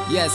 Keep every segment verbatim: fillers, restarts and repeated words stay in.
Yes.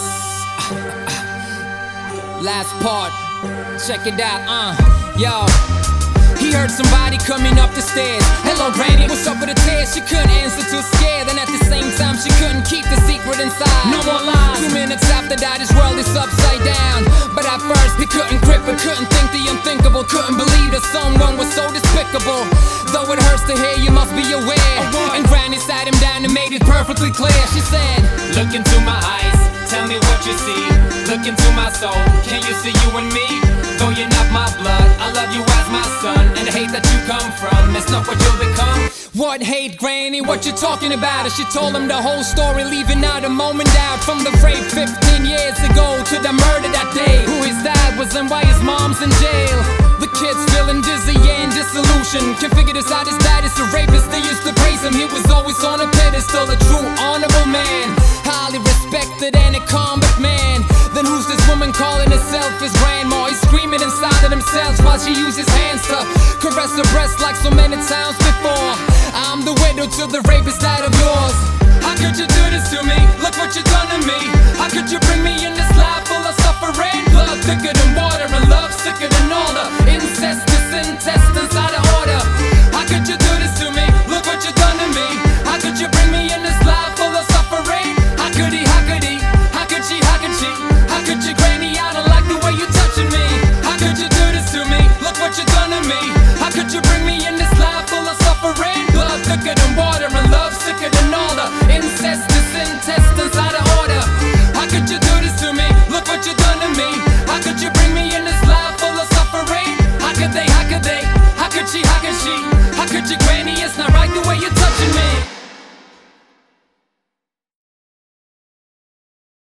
Last part. Check it out, uh. Yo. He heard somebody coming up the stairs. Hello, Granny, what's up with the tears? She couldn't answer, too scared. And at the same time, she couldn't keep the secret inside. No more lies. Two minutes after that, his world is upside down. But at first, he couldn't grip it, couldn't think the unthinkable. Couldn't believe that someone was so despicable. Though it hurts to hear, you must be aware. And Granny sat him down and made it perfectly clear. She said, look into my eyes, tell me what you see. Look into my soul, can you see you and me? Though you're not my blood, I love you as my son. And the hate that you come from, it's not what you'll become. What hate, Granny? What you talking about? And she told him the whole story, leaving out a moment out. From the rape fifteen years ago to the murder that day. Who his dad was and why his mom's in jail. The kid's feeling dizzy and disillusioned. Can figure this out, his dad is a rapist. They used to praise him, he was always on a pedestal. A true honorable man, highly respected and a combat man. Then who's this woman calling herself his grandma? He's screaming inside of themselves while she uses hands to caress her breast like so many times before. I'm the widow to the rapist out of yours. How could you do this to me? Look what you done to me. How could you bring me in this life full of suffering? Blood thicker than water and love sicker than all the incest, this intestines out of order. How could you